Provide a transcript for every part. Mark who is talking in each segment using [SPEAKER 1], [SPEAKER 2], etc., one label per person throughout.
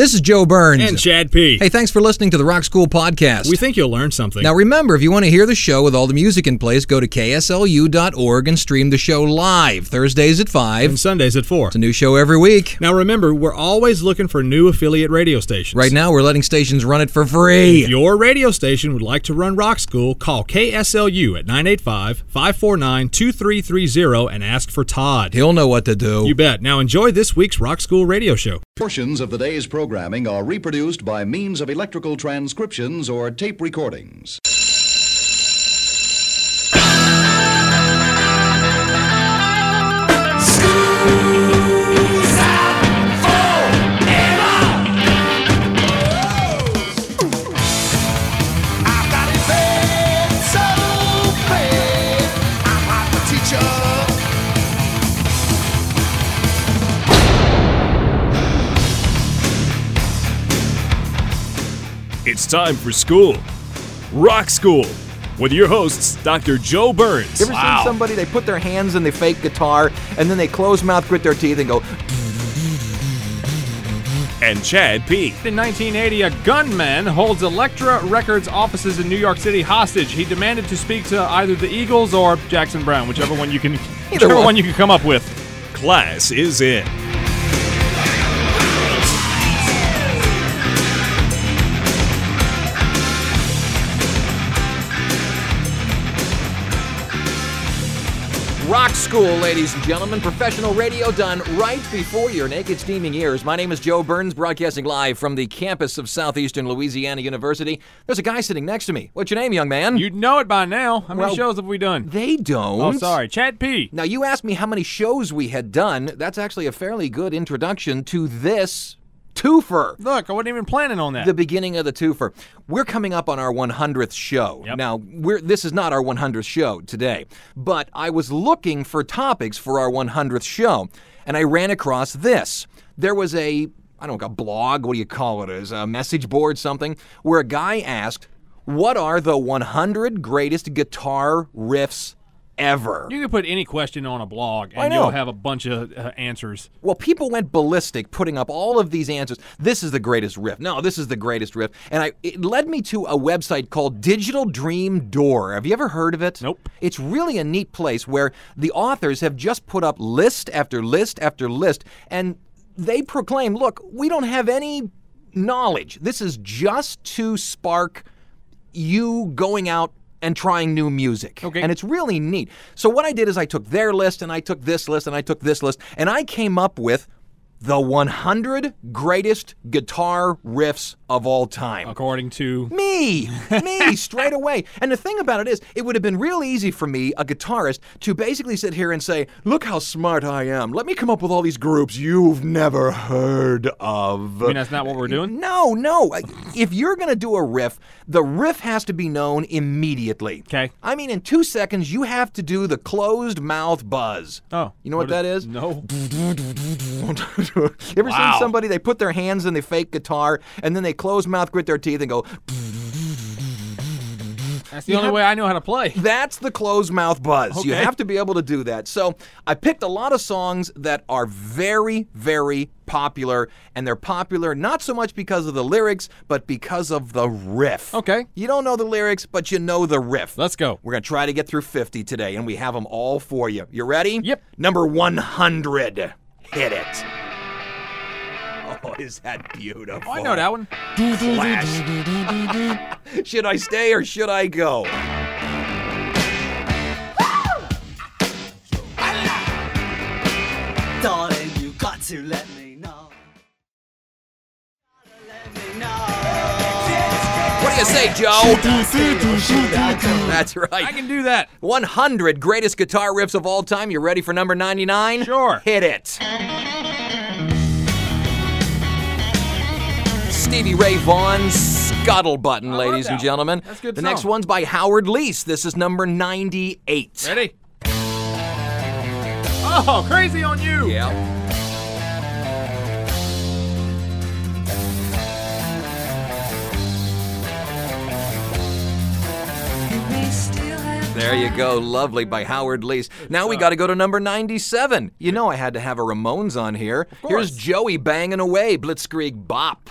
[SPEAKER 1] This is Joe Burns.
[SPEAKER 2] And Chad P.
[SPEAKER 1] Hey, thanks for listening to the Rock School Podcast.
[SPEAKER 2] We think you'll learn something.
[SPEAKER 1] Now remember, if you want to hear the show with all the music in place, go to kslu.org and stream the show live, Thursdays at 5.
[SPEAKER 2] And Sundays at 4.
[SPEAKER 1] It's a new show every week.
[SPEAKER 2] Now remember, we're always looking for new affiliate radio stations.
[SPEAKER 1] Right now, we're letting stations run it for free.
[SPEAKER 2] If your radio station would like to run Rock School, call KSLU at 985-549-2330 and ask for Todd.
[SPEAKER 1] He'll know what to do.
[SPEAKER 2] You bet. Now enjoy this week's Rock School radio show.
[SPEAKER 3] Portions of the day's programming are reproduced by means of electrical transcriptions or tape recordings.
[SPEAKER 4] It's time for school. Rock School. With your hosts, Dr. Joe Burns.
[SPEAKER 1] You ever seen somebody, they put their hands in the fake guitar, and then they close mouth, grit their teeth, and go...
[SPEAKER 4] And Chad P.
[SPEAKER 5] In 1980, a gunman holds Elektra Records offices in New York City hostage. He demanded to speak to either the Eagles or Jackson Browne, whichever one you can come up with.
[SPEAKER 4] Class is in.
[SPEAKER 1] Rock School, ladies and gentlemen. Professional radio done right before your naked, steaming ears. My name is Joe Burns, broadcasting live from the campus of Southeastern Louisiana University. There's a guy sitting next to me. What's your name, young man?
[SPEAKER 5] You'd know it by now. How many shows have we done?
[SPEAKER 1] They don't.
[SPEAKER 5] Oh, sorry. Chad P.
[SPEAKER 1] Now, you asked me how many shows we had done. That's actually a fairly good introduction to this twofer.
[SPEAKER 5] Look, I wasn't even planning on that.
[SPEAKER 1] The beginning of the twofer. We're coming up on our 100th show.
[SPEAKER 5] Yep.
[SPEAKER 1] Now, this is not our 100th show today, but I was looking for topics for our 100th show, and I ran across this. There was a blog, what do you call it, as a message board, something, where a guy asked, what are the 100 greatest guitar riffs ever?
[SPEAKER 5] You can put any question on a blog,
[SPEAKER 1] I
[SPEAKER 5] and
[SPEAKER 1] know.
[SPEAKER 5] you'll have a bunch of answers.
[SPEAKER 1] Well, people went ballistic putting up all of these answers. This is the greatest riff. No, this is the greatest riff. And it led me to a website called Digital Dream Door. Have you ever heard of it?
[SPEAKER 5] Nope.
[SPEAKER 1] It's really a neat place where the authors have just put up list after list after list, and they proclaim, look, we don't have any knowledge. This is just to spark you going out and trying new music.
[SPEAKER 5] Okay.
[SPEAKER 1] And it's really neat. So what I did is I took their list, and I took this list, and I took this list, and I came up with the 100 greatest guitar riffs of all time.
[SPEAKER 5] According to...
[SPEAKER 1] Me, straight away. And the thing about it is, it would have been real easy for me, a guitarist, to basically sit here and say, look how smart I am. Let me come up with all these groups you've never heard of.
[SPEAKER 5] I mean, that's not what we're doing?
[SPEAKER 1] No. If you're going to do a riff, the riff has to be known immediately.
[SPEAKER 5] Okay.
[SPEAKER 1] I mean, in 2 seconds, you have to do the closed mouth buzz.
[SPEAKER 5] Oh.
[SPEAKER 1] You know what that is?
[SPEAKER 5] No.
[SPEAKER 1] You ever seen somebody, they put their hands in the fake guitar, and then they close mouth, grit their teeth, and go...
[SPEAKER 5] That's the only way I know how to play.
[SPEAKER 1] That's the closed mouth buzz.
[SPEAKER 5] Okay.
[SPEAKER 1] You have to be able to do that. So I picked a lot of songs that are very, very popular, and they're popular not so much because of the lyrics, but because of the riff.
[SPEAKER 5] Okay.
[SPEAKER 1] You don't know the lyrics, but you know the riff.
[SPEAKER 5] Let's go.
[SPEAKER 1] We're going to try to get through 50 today, and we have them all for you. You ready?
[SPEAKER 5] Yep.
[SPEAKER 1] Number 100. Hit it. Oh, is that beautiful?
[SPEAKER 5] Oh, I know that one.
[SPEAKER 1] Flash. Should I stay or should I go?
[SPEAKER 6] Darling, you got to let me know.
[SPEAKER 1] What do you say, Joe? That's right.
[SPEAKER 5] I can do that.
[SPEAKER 1] 100 greatest guitar riffs of all time. You ready for number 99?
[SPEAKER 5] Sure.
[SPEAKER 1] Hit it. Stevie Ray Vaughan's Scuttle Button, ladies and gentlemen.
[SPEAKER 5] That's a good
[SPEAKER 1] The
[SPEAKER 5] song.
[SPEAKER 1] next one's by Howard Leese. This is number 98.
[SPEAKER 5] Ready? Oh, Crazy on You.
[SPEAKER 1] Yeah. There you go. Lovely by Howard Leese. Now we got to go to number 97. You know I had to have a Ramones on here. Here's Joey banging away, Blitzkrieg Bop.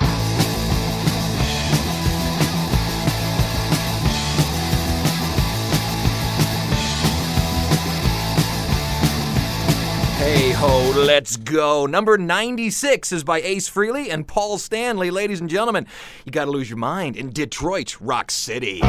[SPEAKER 1] Hey ho, let's go. Number 96 is by Ace Frehley and Paul Stanley. Ladies and gentlemen, you gotta lose your mind in Detroit, Rock City.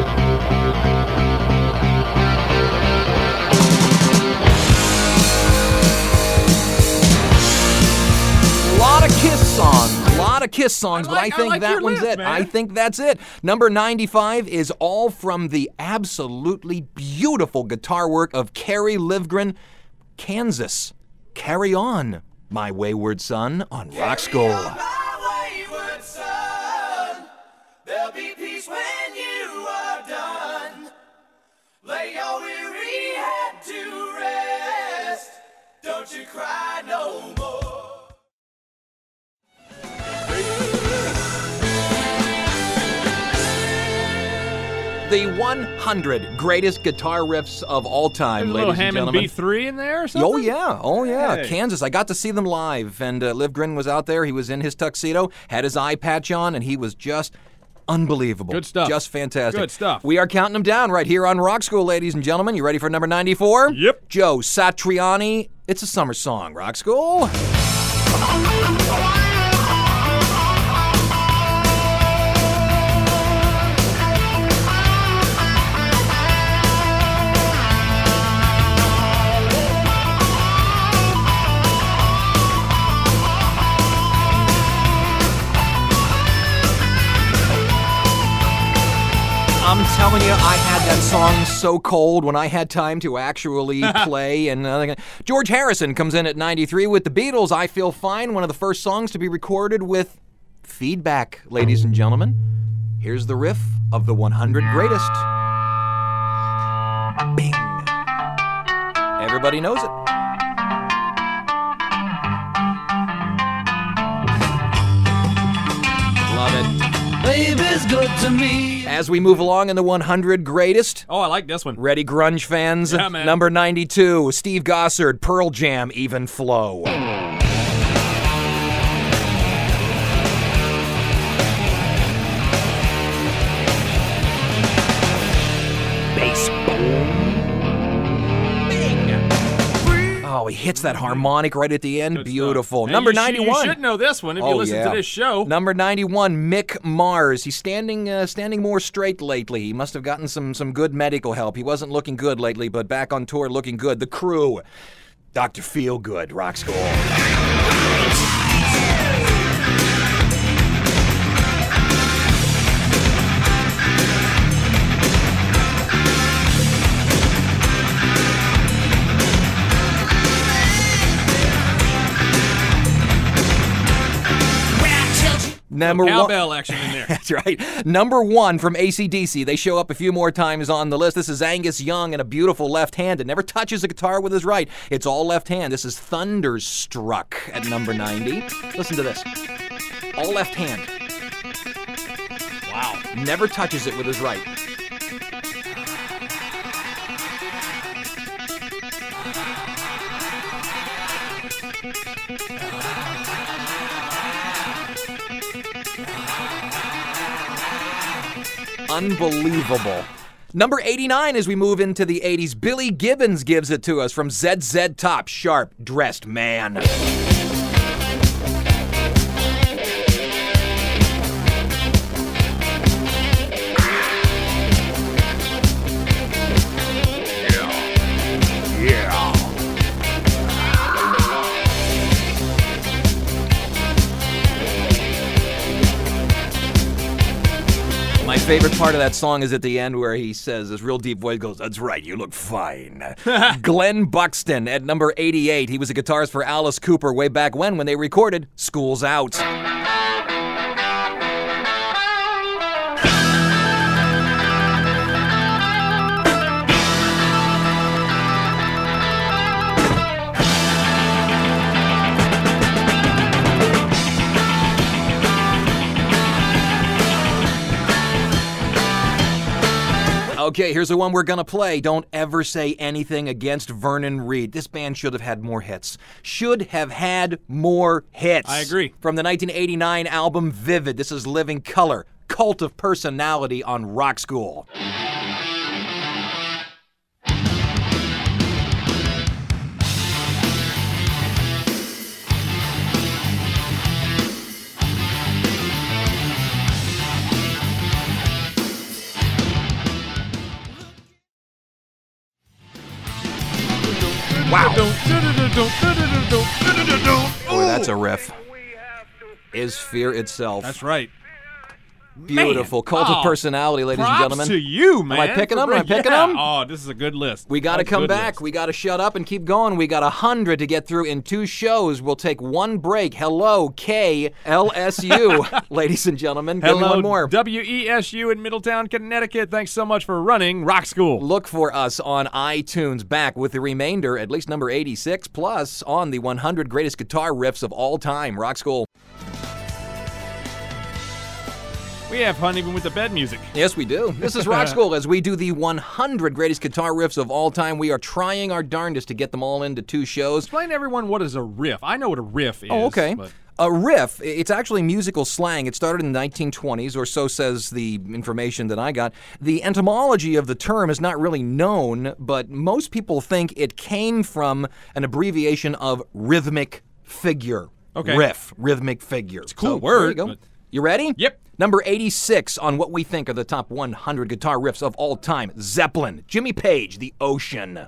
[SPEAKER 1] lot of Kiss songs, but I think that one's it. I think that's it. Number 95 is all from the absolutely beautiful guitar work of Kerry Livgren, Kansas. Carry on, my wayward son, on Rock School.
[SPEAKER 6] There'll be peace when you are done. Lay your weary head to rest. Don't you cry no more.
[SPEAKER 1] The 100 greatest guitar riffs of all time, ladies and gentlemen.
[SPEAKER 5] A little Hammond B3 in there or something?
[SPEAKER 1] Oh yeah.
[SPEAKER 5] Hey.
[SPEAKER 1] Kansas. I got to see them live, and Livgren was out there. He was in his tuxedo, had his eye patch on, and he was just unbelievable.
[SPEAKER 5] Good stuff.
[SPEAKER 1] Just fantastic.
[SPEAKER 5] Good stuff.
[SPEAKER 1] We are counting them down right here on Rock School, ladies and gentlemen. You ready for number 94?
[SPEAKER 5] Yep.
[SPEAKER 1] Joe Satriani, It's a Summer Song. Rock School. I'm telling you, I had that song so cold when I had time to actually play. And George Harrison comes in at 93 with the Beatles, I Feel Fine, one of the first songs to be recorded with feedback, ladies and gentlemen. Here's the riff of the 100 Greatest. Bing. Everybody knows it. Love it.
[SPEAKER 6] Baby's good to me.
[SPEAKER 1] As we move along in the 100 Greatest.
[SPEAKER 5] Oh, I like this one.
[SPEAKER 1] Ready, grunge fans?
[SPEAKER 5] Yeah, man.
[SPEAKER 1] Number 92, Steve Gossard, Pearl Jam, Even Flow. Bass boom. Bing. Oh, he hits that harmonic right at the end.
[SPEAKER 5] Good
[SPEAKER 1] Beautiful.
[SPEAKER 5] stuff.
[SPEAKER 1] Number
[SPEAKER 5] And
[SPEAKER 1] 91.
[SPEAKER 5] You should know this one if you listen to this show.
[SPEAKER 1] Number 91, Mick Mars. He's standing more straight lately. He must have gotten some good medical help. He wasn't looking good lately, but back on tour looking good. The Crew, Dr. Feelgood, Rock School. Number
[SPEAKER 5] cowbell action in there.
[SPEAKER 1] That's right. Number 1 from AC/DC. They show up a few more times on the list. This is Angus Young and a beautiful left hand that never touches a guitar with his right. It's all left hand. This is Thunderstruck at number 90. Listen to this. All left hand. Wow. Never touches it with his right. Unbelievable. Number 89 as we move into the 80s. Billy Gibbons gives it to us from ZZ Top, Sharp Dressed Man. My favorite part of that song is at the end where he says, this real deep voice goes, "That's right, you look fine." Glenn Buxton at number 88. He was a guitarist for Alice Cooper way back when they recorded School's Out. Okay, here's the one we're gonna play. Don't ever say anything against Vernon Reid. This band should have had more hits. Should have had more hits.
[SPEAKER 5] I agree.
[SPEAKER 1] From the 1989 album Vivid, this is Living Color, Cult of Personality on Rock School. Wow. Boy, that's a riff. Is Fear itself.
[SPEAKER 5] That's right.
[SPEAKER 1] Beautiful.
[SPEAKER 5] Man.
[SPEAKER 1] Cult of
[SPEAKER 5] Oh,
[SPEAKER 1] Personality, ladies and gentlemen.
[SPEAKER 5] Props to you, man.
[SPEAKER 1] Am I picking them? Am I picking
[SPEAKER 5] Yeah.
[SPEAKER 1] them?
[SPEAKER 5] Oh, this is a good list.
[SPEAKER 1] We got to
[SPEAKER 5] That's a
[SPEAKER 1] come
[SPEAKER 5] good
[SPEAKER 1] back.
[SPEAKER 5] list.
[SPEAKER 1] We got to shut up and keep going. We got 100 to get through in 2 shows. We'll take 1 break. Hello, KLSU, ladies and gentlemen. Give me
[SPEAKER 5] Hello,
[SPEAKER 1] one more.
[SPEAKER 5] WESU in Middletown, Connecticut. Thanks so much for running Rock School.
[SPEAKER 1] Look for us on iTunes, back with the remainder, at least number 86, plus on the 100 greatest guitar riffs of all time. Rock School.
[SPEAKER 5] We have fun even with the bed music.
[SPEAKER 1] Yes, we do. This is Rock School as we do the 100 greatest guitar riffs of all time. We are trying our darndest to get them all into 2 shows.
[SPEAKER 5] Explain to everyone what is a riff. I know what a riff is.
[SPEAKER 1] Oh, okay.
[SPEAKER 5] But
[SPEAKER 1] A riff, it's actually musical slang. It started in the 1920s, or so says the information that I got. The etymology of the term is not really known, but most people think it came from an abbreviation of rhythmic figure.
[SPEAKER 5] Okay.
[SPEAKER 1] Riff, rhythmic figure. It's
[SPEAKER 5] a cool
[SPEAKER 1] There
[SPEAKER 5] word,
[SPEAKER 1] you go.
[SPEAKER 5] but-
[SPEAKER 1] You ready?
[SPEAKER 5] Yep.
[SPEAKER 1] Number 86 on what we think are the top 100 guitar riffs of all time. Zeppelin, Jimmy Page, The Ocean.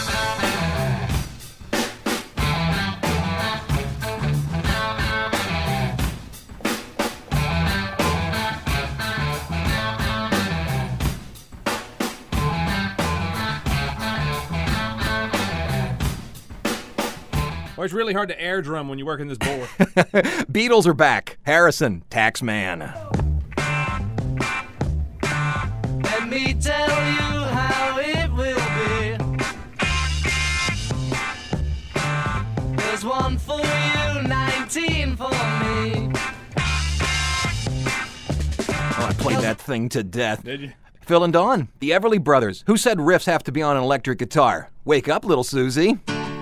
[SPEAKER 5] well, it's really hard to air drum when you work in this bowl.
[SPEAKER 1] Beatles are back. Harrison, Taxman.
[SPEAKER 6] Let me tell you how it will be. There's 1 for you, 19 for me.
[SPEAKER 1] Oh, I played that thing to death.
[SPEAKER 5] Did you?
[SPEAKER 1] Phil and Dawn, the Everly Brothers. Who said riffs have to be on an electric guitar? Wake up, little Susie.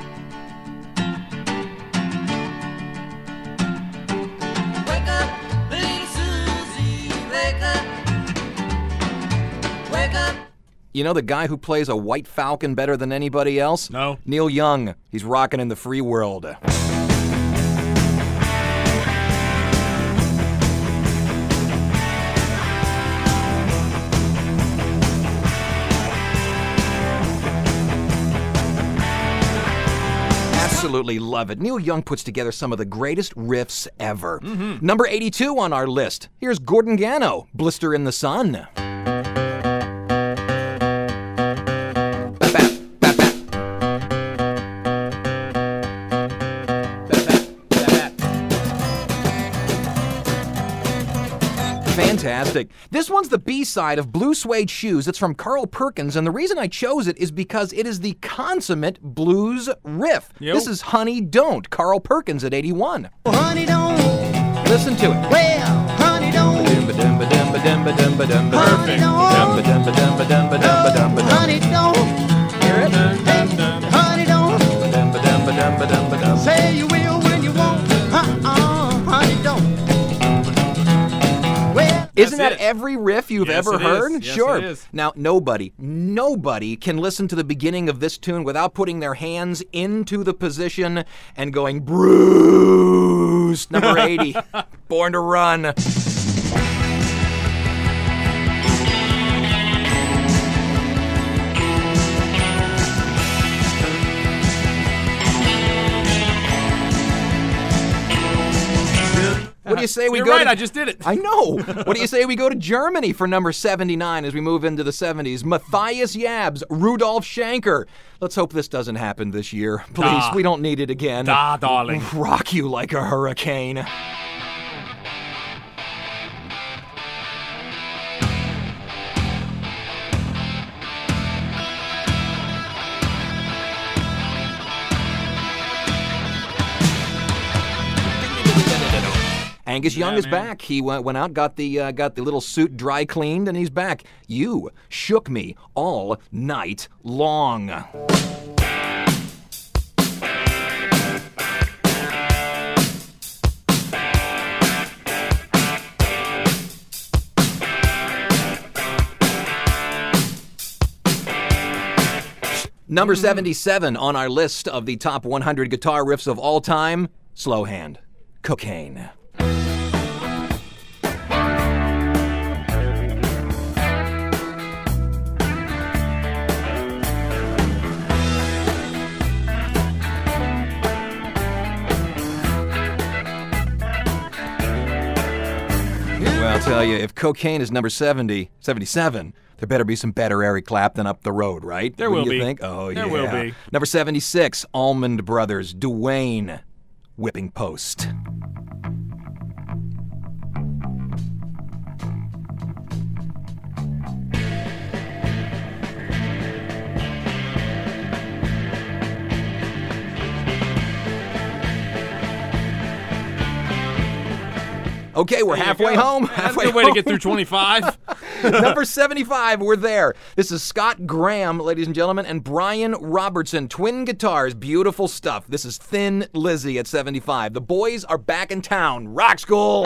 [SPEAKER 6] Wake up, little Susie, wake up. Wake up.
[SPEAKER 1] You know the guy who plays a White Falcon better than anybody else?
[SPEAKER 5] No.
[SPEAKER 1] Neil Young. He's rocking in the free world. Absolutely love it. Neil Young puts together some of the greatest riffs ever. Number 82 on our list. Here's Gordon Gano, Blister in the Sun. Fantastic. This one's the B-side of Blue Suede Shoes. It's from Carl Perkins, and the reason I chose it is because it is the consummate blues riff.
[SPEAKER 5] Yo.
[SPEAKER 1] This is Honey Don't, Carl Perkins at 81.
[SPEAKER 7] Honey don't,
[SPEAKER 1] Listen to it.
[SPEAKER 7] well, honey don't,
[SPEAKER 1] Perfect.
[SPEAKER 7] honey don't,
[SPEAKER 1] Hear it?
[SPEAKER 7] honey don't, say you will when you won't, honey don't. Well,
[SPEAKER 1] Isn't that
[SPEAKER 5] it.
[SPEAKER 1] every riff you've
[SPEAKER 5] Yes,
[SPEAKER 1] ever
[SPEAKER 5] it is.
[SPEAKER 1] heard?
[SPEAKER 5] Yes,
[SPEAKER 1] Sure.
[SPEAKER 5] it is.
[SPEAKER 1] Now, nobody can listen to the beginning of this tune without putting their hands into the position and going, Bruce. Number 80, Born to Run. What do you say we
[SPEAKER 5] You're
[SPEAKER 1] go
[SPEAKER 5] right,
[SPEAKER 1] to...
[SPEAKER 5] I just did it.
[SPEAKER 1] I know. What do you say we go to Germany for number 79 as we move into the 70s? Matthias Yabs, Rudolf Schenker. Let's hope this doesn't happen this year. Please,
[SPEAKER 5] Da.
[SPEAKER 1] we don't need it again.
[SPEAKER 5] Da, darling.
[SPEAKER 1] Rock you like a hurricane. Angus Young is back. He went out, got the little suit dry cleaned, and he's back. You shook me all night long. Number 77 on our list of the top 100 guitar riffs of all time, slow hand, Cocaine. Well, I'll tell you, if Cocaine is number 77, there better be some better Eric Clapton up the road, right?
[SPEAKER 5] There will
[SPEAKER 1] you
[SPEAKER 5] be.
[SPEAKER 1] Think? Oh, yeah.
[SPEAKER 5] There will be.
[SPEAKER 1] Number 76, Allman Brothers, Duane, Whipping Post. Okay, we're halfway home.
[SPEAKER 5] That's a good way to get through 25.
[SPEAKER 1] Number 75, we're there. This is Scott Graham, ladies and gentlemen, and Brian Robertson. Twin guitars, beautiful stuff. This is Thin Lizzy at 75. The boys are back in town. Rock School!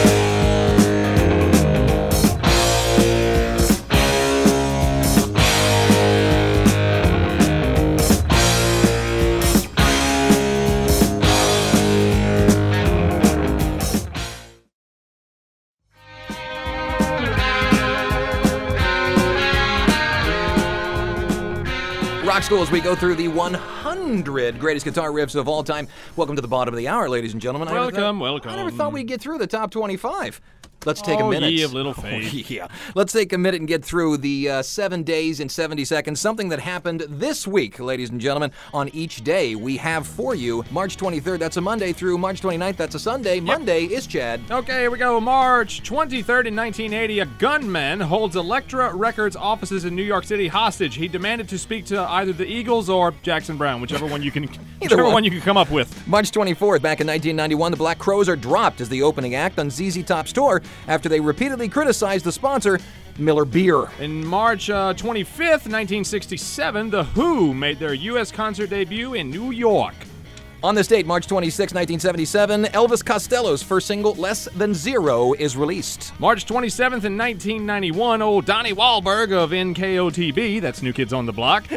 [SPEAKER 1] Rock School as we go through the 100 greatest guitar riffs of all time. Welcome to the bottom of the hour, ladies and gentlemen.
[SPEAKER 5] Welcome.
[SPEAKER 1] I never thought we'd get through the top 25. Let's take a minute.
[SPEAKER 5] Ye of little faith.
[SPEAKER 1] Yeah. Let's take a minute and get through the 7 days and 70 seconds, something that happened this week, ladies and gentlemen. On each day, we have for you March 23rd, that's a Monday, through March 29th, that's a Sunday. Yep. Monday is Chad.
[SPEAKER 5] Okay, here we go. March 23rd in 1980, a gunman holds Elektra Records offices in New York City hostage. He demanded to speak to either the Eagles or Jackson Brown, whichever one you can one you can come up with.
[SPEAKER 1] March 24th, back in 1991, the Black Crowes are dropped as the opening act on ZZ Top's tour after they repeatedly criticized the sponsor, Miller Beer.
[SPEAKER 5] In March 25th, 1967, The Who made their U.S. concert debut in New York.
[SPEAKER 1] On this date, March 26, 1977, Elvis Costello's first single, Less Than Zero, is released.
[SPEAKER 5] March 27th in 1991, old Donnie Wahlberg of NKOTB, that's New Kids on the Block,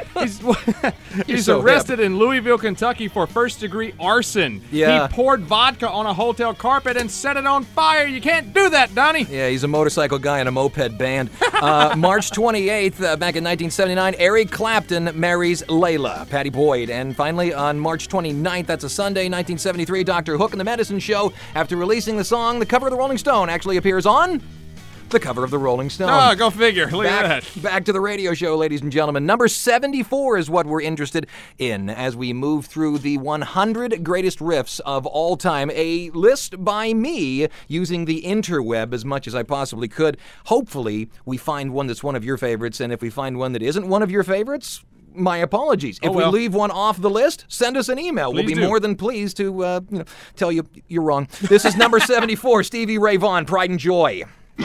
[SPEAKER 5] he's
[SPEAKER 1] so
[SPEAKER 5] arrested in Louisville, Kentucky for first-degree arson.
[SPEAKER 1] Yeah.
[SPEAKER 5] He poured vodka on a hotel carpet and set it on fire. You can't do that, Donnie.
[SPEAKER 1] Yeah, he's a motorcycle guy in a moped band. March 28th, back in 1979, Eric Clapton marries Layla, Patty Boyd. And finally, on March 29th, that's a Sunday, 1973, Dr. Hook and the Medicine Show, after releasing the song, the cover of the Rolling Stone actually appears on the cover of the Rolling Stone.
[SPEAKER 5] Oh, go figure. Look at that.
[SPEAKER 1] Back to the radio show, ladies and gentlemen. Number 74 is what we're interested in as we move through the 100 greatest riffs of all time. A list by me using the interweb as much as I possibly could. Hopefully, we find one that's one of your favorites, and if we find one that isn't one of your favorites, my apologies. If we leave one off the list, send us an email. We'll be more than pleased to tell you you're wrong. This is number 74, Stevie Ray Vaughan, Pride and Joy.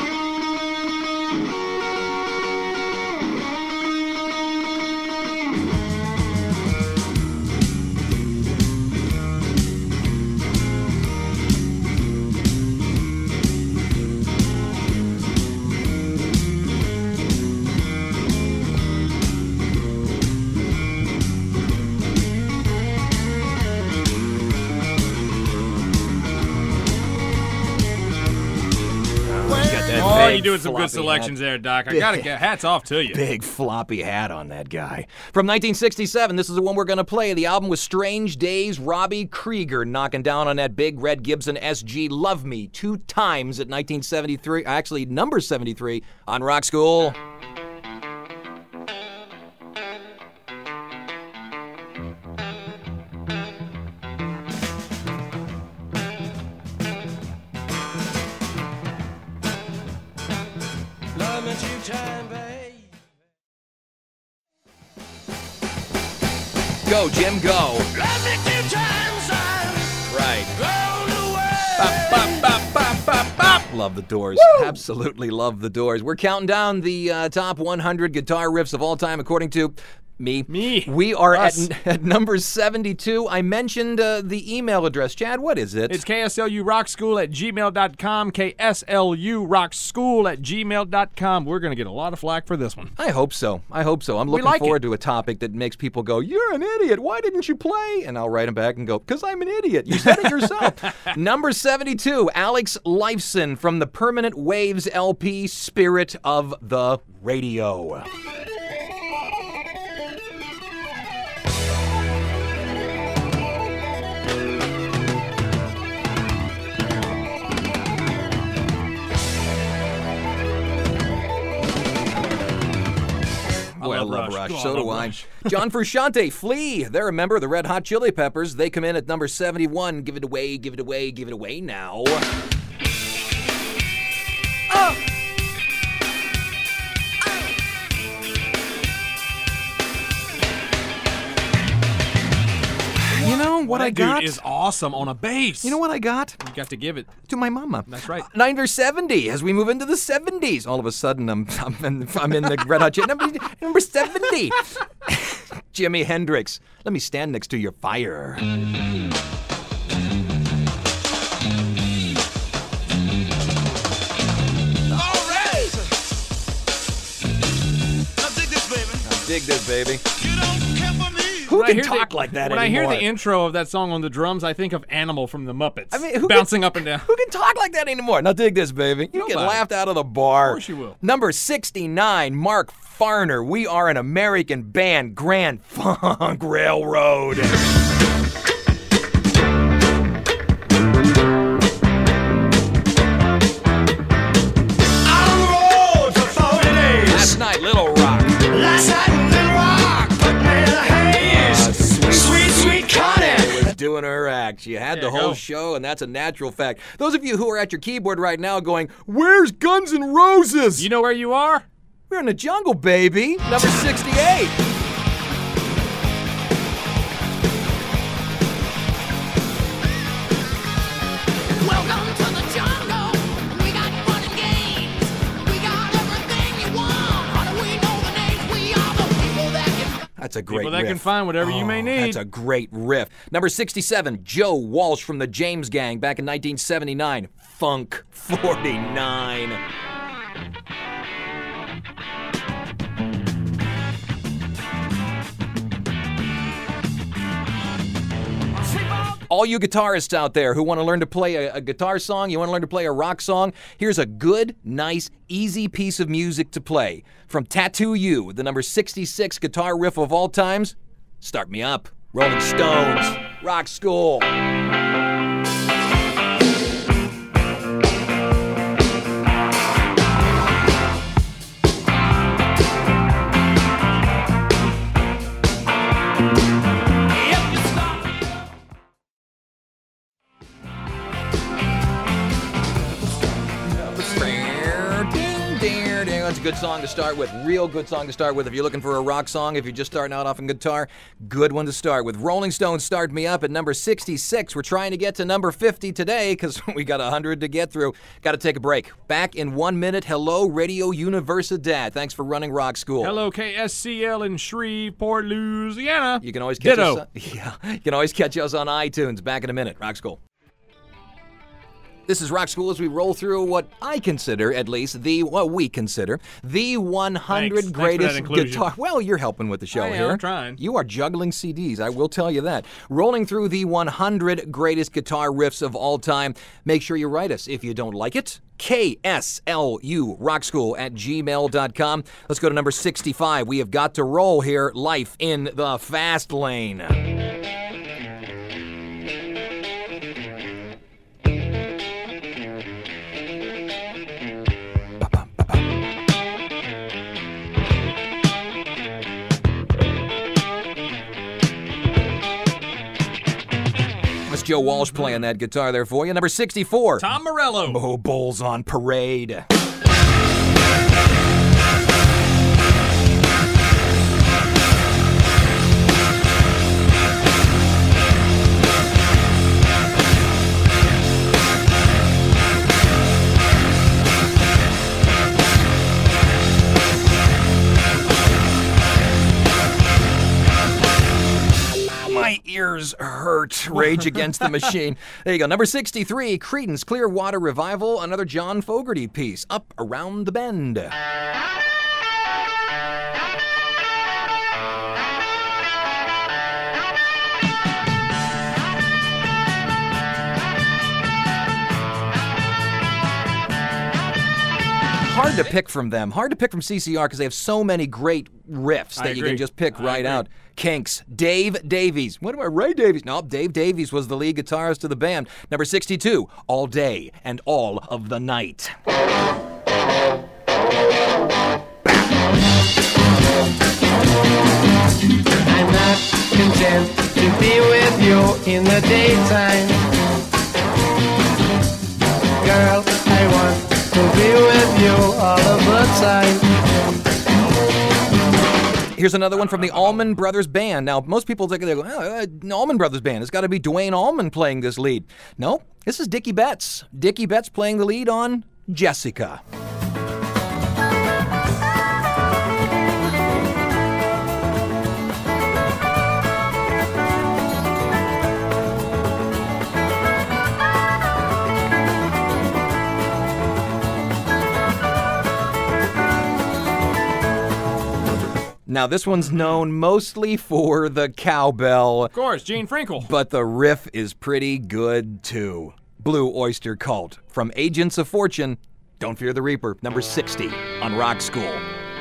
[SPEAKER 5] Oh, you're doing some good selections there, Doc. I gotta get hats off to you.
[SPEAKER 1] Big floppy hat on that guy. From 1967, this is the one we're gonna play. The album was Strange Days. Robbie Krieger knocking down on that big red Gibson SG. Love Me 2 times at 1973. Actually, number 73 on Rock School. Go, Jim, go.
[SPEAKER 6] Love me 2 times, son.
[SPEAKER 1] Right.
[SPEAKER 6] Gone away.
[SPEAKER 1] Bop, bop, bop, bop. Love the Doors. Absolutely love the Doors. We're counting down the top 100 guitar riffs of all time according to me. We are at number 72. I mentioned the email address. Chad, what is it?
[SPEAKER 5] It's kslurockschool@gmail.com, kslurockschool@gmail.com. We're going to get a lot of flack for this one.
[SPEAKER 1] I hope so. I'm looking forward to a topic that makes people go, you're an idiot. Why didn't you play? And I'll write them back and go, because I'm an idiot. You said it yourself. Number 72, Alex Lifeson from the Permanent Waves LP, Spirit of the Radio. I love Rush. So do I. John Frusciante, Flea. They're a member of the Red Hot Chili Peppers. They come in at number 71. Give it away, give it away, give it away now. You know what I got?
[SPEAKER 5] Dude is awesome on a bass.
[SPEAKER 1] You know what I got?
[SPEAKER 5] You got to give it
[SPEAKER 1] To my mama.
[SPEAKER 5] That's right.
[SPEAKER 1] Number 70. As we move into the 70s, all of a sudden I'm in the Red Hot Chili. Number 70. Jimi Hendrix. Let me stand next to your fire.
[SPEAKER 6] All right. Now dig this, baby.
[SPEAKER 1] Dig this, baby.
[SPEAKER 6] You don't care for me.
[SPEAKER 1] Who
[SPEAKER 5] When I
[SPEAKER 1] can
[SPEAKER 5] hear
[SPEAKER 1] talk
[SPEAKER 5] the-
[SPEAKER 1] like that
[SPEAKER 5] When
[SPEAKER 1] anymore?
[SPEAKER 5] I hear the intro of that song on the drums, I think of Animal from the Muppets.
[SPEAKER 1] I mean, who
[SPEAKER 5] bouncing
[SPEAKER 1] can,
[SPEAKER 5] up and down.
[SPEAKER 1] Who can talk like that anymore? Now dig this, baby. You get
[SPEAKER 5] Nobody.
[SPEAKER 1] laughed out of the bar.
[SPEAKER 5] Of course you will.
[SPEAKER 1] Number 69, Mark Farner. We are an American band, Grand Funk Railroad.
[SPEAKER 6] On the road for 40 days.
[SPEAKER 1] Last night, Little Rock.
[SPEAKER 6] Last night in Little Rock, put me in a haze. Sweet Connie.
[SPEAKER 1] Was doing her act. She had the whole show, and that's a natural fact. Those of you who are at your keyboard right now going, where's Guns N' Roses?
[SPEAKER 5] You know where you are?
[SPEAKER 1] We're in the jungle, baby. Number 68.
[SPEAKER 8] Welcome to the jungle. We got fun and games. We got everything you want. How do we know the names? We are the people that can.
[SPEAKER 1] That's a great
[SPEAKER 5] People that
[SPEAKER 1] riff.
[SPEAKER 5] can find whatever you may need.
[SPEAKER 1] That's a great riff. Number 67, Joe Walsh from the James Gang back in 1979. Funk 49. All you guitarists out there who want to learn to play a guitar song, you want to learn to play a rock song, here's a good, nice, easy piece of music to play. From Tattoo You, the number 66 guitar riff of all times, Start Me Up. Rolling Stones, Rock School. That's a good song to start with. Real good song to start with. If you're looking for a rock song, if you're just starting out off on guitar, good one to start with. Rolling Stones Start Me Up at number 66. We're trying to get to number 50 today because we got 100 to get through. Got to take a break. Back in 1 minute. Hello, Radio Universidad. Thanks for running Rock School.
[SPEAKER 5] Hello, KSCL in Shreveport, Louisiana.
[SPEAKER 1] You can always catch
[SPEAKER 5] Ditto.
[SPEAKER 1] us. You can always catch us on iTunes. Back in a minute. Rock School. This is Rock School as we roll through what I consider, at least, we consider, the 100
[SPEAKER 5] Thanks for that
[SPEAKER 1] greatest
[SPEAKER 5] inclusion.
[SPEAKER 1] guitar. Well, you're helping with the show
[SPEAKER 5] I am,
[SPEAKER 1] here.
[SPEAKER 5] I'm trying.
[SPEAKER 1] You are juggling CDs, I will tell you that. Rolling through the 100 greatest guitar riffs of all time. Make sure you write us if you don't like it. KSLU Rockschool at gmail.com. Let's go to number 65. We have got to roll here. Life in the Fast Lane. That's Joe Walsh playing that guitar there for you. Number 64.
[SPEAKER 5] Tom Morello.
[SPEAKER 1] Oh, Bulls on Parade. ears hurt. Rage Against the Machine. There you go. Number 63, Creedence Clearwater Revival, another John Fogerty piece, Up Around the Bend. Hard to pick from them. Hard to pick from CCR because they have so many great riffs that you can just pick right out. Kinks, Dave Davies. What about Ray Davies? No, Dave Davies was the lead guitarist of the band. Number 62, All Day and All of the Night.
[SPEAKER 7] I'm not content to be with you in the daytime. Girl, I want to be with you all of the time.
[SPEAKER 1] Here's another one from the Allman Brothers Band. Now, most people think, they go, Allman Brothers Band. It's got to be Dwayne Allman playing this lead. No, this is Dickie Betts. Dickie Betts playing the lead on Jessica. Now, this one's known mostly for the cowbell.
[SPEAKER 5] Of course, Gene Frinkle.
[SPEAKER 1] But the riff is pretty good, too. Blue Oyster Cult. From Agents of Fortune, Don't Fear the Reaper, number 60 on Rock School.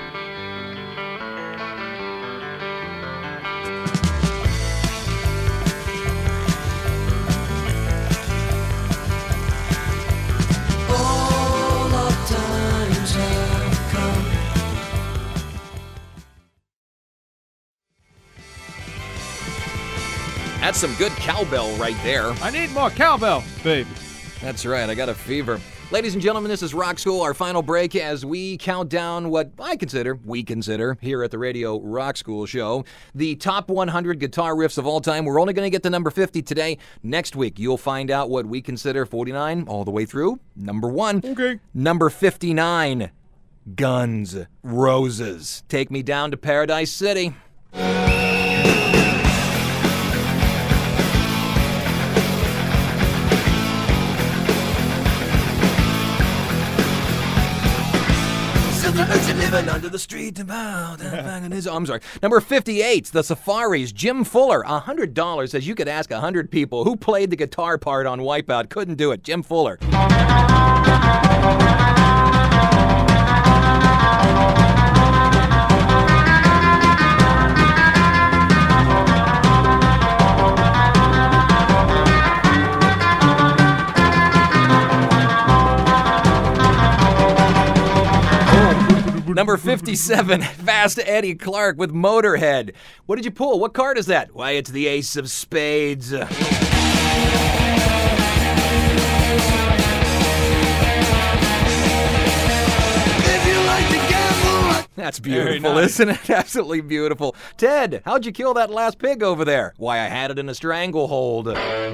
[SPEAKER 1] That's some good cowbell right there.
[SPEAKER 5] I need more cowbell, baby.
[SPEAKER 1] That's right, I got a fever. Ladies and gentlemen, this is Rock School, our final break as we count down what we consider, here at the Radio Rock School show, the top 100 guitar riffs of all time. We're only going to get to number 50 today. Next week, you'll find out what we consider 49 all the way through. Number 1.
[SPEAKER 5] Okay.
[SPEAKER 1] Number 59, Guns N' Roses. Take Me Down to Paradise City. Living under the street. I'm sorry. Number 58, The Safaris, Jim Fuller. $100 says you could ask 100 people who played the guitar part on Wipeout. Couldn't do it. Jim Fuller. Number 57, Fast Eddie Clarke with Motorhead. What did you pull? What card is that? Why, it's the Ace of Spades. That's beautiful, nice. Isn't it? Absolutely beautiful. Ted, how'd you kill that last pig over there? Why, I had it in a stranglehold.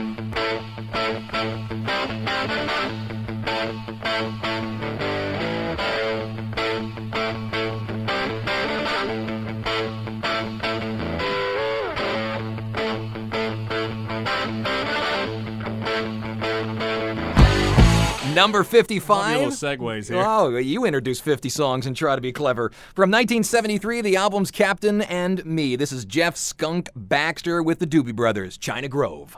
[SPEAKER 1] Number 55.
[SPEAKER 5] Little segues here.
[SPEAKER 1] Oh, you introduce 50 songs and try to be clever. From 1973, the album's Captain and Me. This is Jeff Skunk Baxter with the Doobie Brothers, China Grove.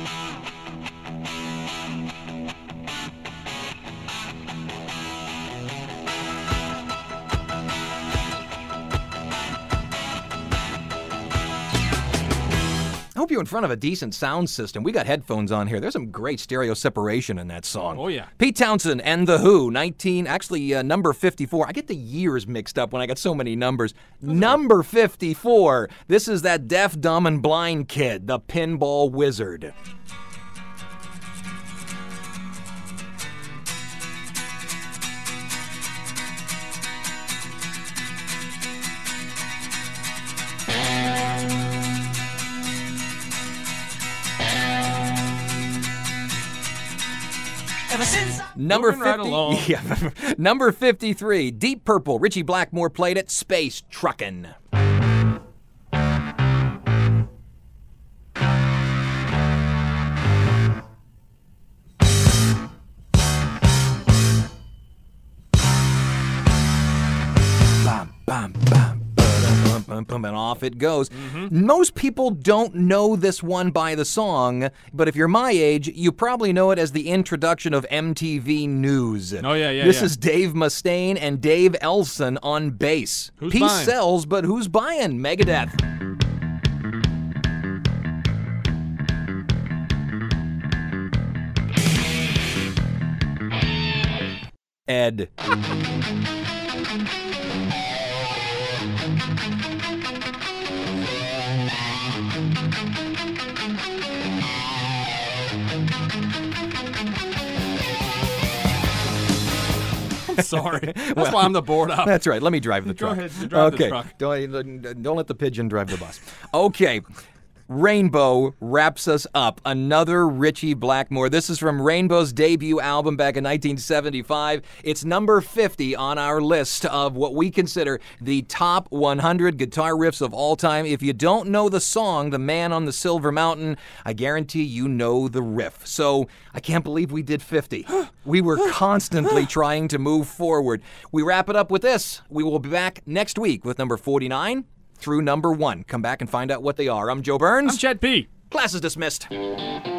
[SPEAKER 1] I hope you're in front of a decent sound system. We got headphones on here. There's some great stereo separation in that song.
[SPEAKER 5] Oh, yeah.
[SPEAKER 1] Pete Townsend and The Who, number 54. I get the years mixed up when I got so many numbers. Number 54. This is that deaf, dumb, and blind kid, the Pinball Wizard. Number 50,
[SPEAKER 5] right
[SPEAKER 1] yeah, number 53, Deep Purple. Richie Blackmore played it. Space Truckin'. pum, pum, and off it goes. Most people don't know this one by the song, but if you're my age, you probably know it as the introduction of MTV News.
[SPEAKER 5] Oh, yeah.
[SPEAKER 1] This is Dave Mustaine and Dave Elson on bass.
[SPEAKER 5] Who's
[SPEAKER 1] Peace
[SPEAKER 5] buying?
[SPEAKER 1] sells, but who's buying? Megadeth. Ed.
[SPEAKER 5] Sorry. That's why I'm the board up.
[SPEAKER 1] That's right. Let me drive the
[SPEAKER 5] Go
[SPEAKER 1] truck.
[SPEAKER 5] ahead, drive the
[SPEAKER 1] okay.
[SPEAKER 5] truck.
[SPEAKER 1] Don't let the pigeon drive the bus. Okay. Rainbow wraps us up. Another Richie Blackmore. This is from Rainbow's debut album back in 1975. It's number 50 on our list of what we consider the top 100 guitar riffs of all time. If you don't know the song, The Man on the Silver Mountain, I guarantee you know the riff. So I can't believe we did 50. We were constantly trying to move forward. We wrap it up with this. We will be back next week with number 49 through number 1. Come back and find out what they are. I'm Joe Burns.
[SPEAKER 5] I'm Chet P.
[SPEAKER 1] Class is dismissed.